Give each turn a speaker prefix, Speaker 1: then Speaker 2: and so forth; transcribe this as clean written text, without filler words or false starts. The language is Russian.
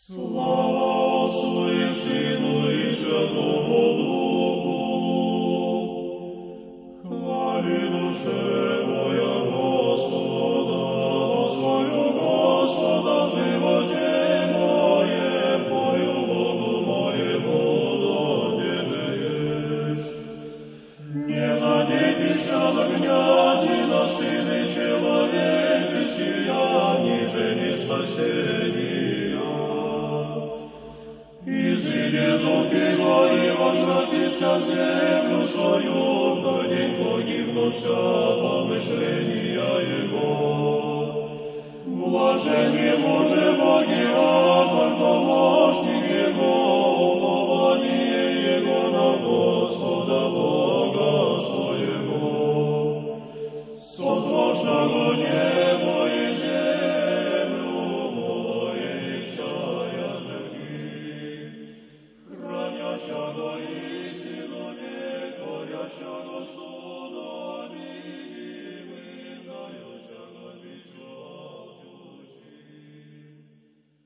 Speaker 1: Слава Отцу и Сыну и Святому Духу. Хвали душе моя Господа, воспою Господа в животе моем, пою Богу моему, где же есть. Не надейтесь на князи, на сыны человеческие, ниже не спасения. Изыдет его и возвратится в землю свою, в тот день погибнут вся помышления его. Блажен ему же Боги, Ангел, помощник его, упование его на Господа Бога своего. Сотворшего небо и землю, море и вся хранящего истину век, творящего суд.